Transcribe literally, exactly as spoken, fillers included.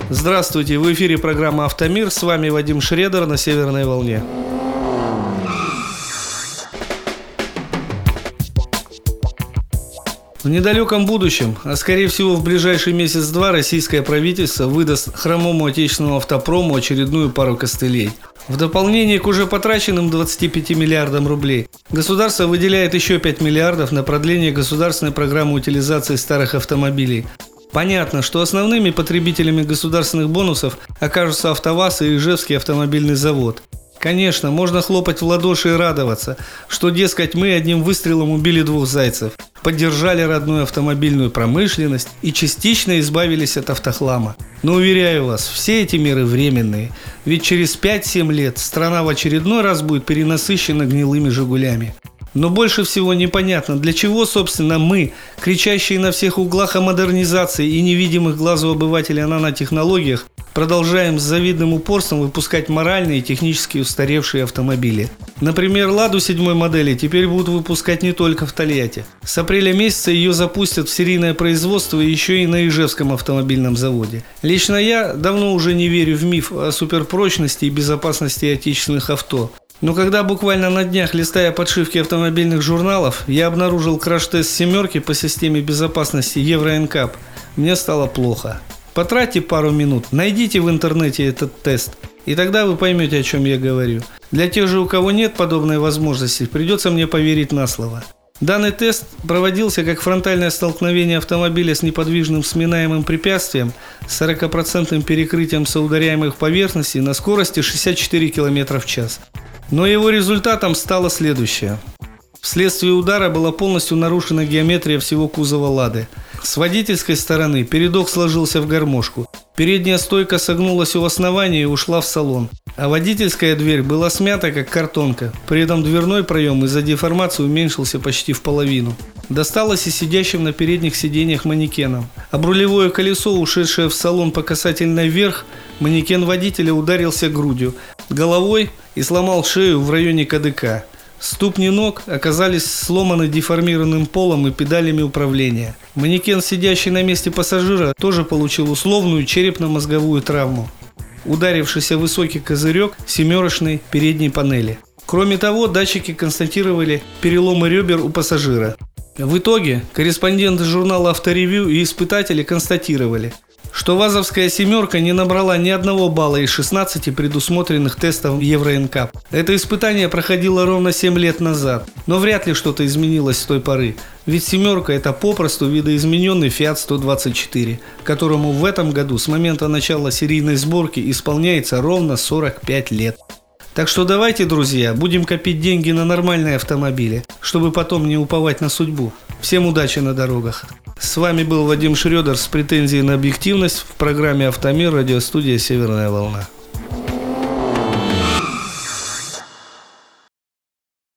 Здравствуйте, в эфире программа «Автомир», с вами Вадим Шредер на Северной волне. В недалеком будущем, а скорее всего в ближайший месяц-два, российское правительство выдаст хромому отечественному автопрому очередную пару костылей. В дополнение к уже потраченным двадцати пяти миллиардам рублей, государство выделяет еще пять миллиардов на продление государственной программы утилизации старых автомобилей. Понятно, что основными потребителями государственных бонусов окажутся АвтоВАЗ и Ижевский автомобильный завод. Конечно, можно хлопать в ладоши и радоваться, что, дескать, мы одним выстрелом убили двух зайцев, поддержали родную автомобильную промышленность и частично избавились от автохлама. Но уверяю вас, все эти меры временные, ведь через пять-семь лет страна в очередной раз будет перенасыщена гнилыми «Жигулями». Но больше всего непонятно, для чего, собственно, мы, кричащие на всех углах о модернизации и невидимых глазу обывателя нанотехнологиях, продолжаем с завидным упорством выпускать моральные и технически устаревшие автомобили. Например, «Ладу» седьмой модели теперь будут выпускать не только в Тольятти. С апреля месяца ее запустят в серийное производство еще и на Ижевском автомобильном заводе. Лично я давно уже не верю в миф о суперпрочности и безопасности отечественных авто. Но когда буквально на днях, листая подшивки автомобильных журналов, я обнаружил краш-тест «семерки» по системе безопасности Евро эн кап, мне стало плохо. Потратьте пару минут, найдите в интернете этот тест, и тогда вы поймете, о чем я говорю. Для тех же, у кого нет подобной возможности, придется мне поверить на слово. Данный тест проводился как фронтальное столкновение автомобиля с неподвижным сминаемым препятствием с сорокапроцентным перекрытием соударяемых поверхностей на скорости шестьдесят четыре километра в час. Но его результатом стало следующее. Вследствие удара была полностью нарушена геометрия всего кузова «Лады». С водительской стороны передок сложился в гармошку, передняя стойка согнулась у основания и ушла в салон, а водительская дверь была смята как картонка, при этом дверной проем из-за деформации уменьшился почти в половину. Досталось и сидящим на передних сиденьях манекенам. Об рулевое колесо, ушедшее в салон по касательной вверх, манекен водителя ударился грудью, головой и сломал шею в районе кадыка. Ступни ног оказались сломаны деформированным полом и педалями управления. Манекен, сидящий на месте пассажира, тоже получил условную черепно-мозговую травму, ударившийся высокий козырек семерочной передней панели. Кроме того, датчики констатировали переломы ребер у пассажира. В итоге корреспонденты журнала «Авторевью» и испытатели констатировали, что ВАЗовская «семерка» не набрала ни одного балла из шестнадцати предусмотренных тестов Евро эн кап. Это испытание проходило ровно семь лет назад, но вряд ли что-то изменилось с той поры, ведь «семерка» – это попросту видоизмененный Фиат сто двадцать четыре, которому в этом году с момента начала серийной сборки исполняется ровно сорок пять лет. Так что давайте, друзья, будем копить деньги на нормальные автомобили, чтобы потом не уповать на судьбу. Всем удачи на дорогах. С вами был Вадим Шредер с претензией на объективность в программе «Автомир», радиостудия «Северная волна».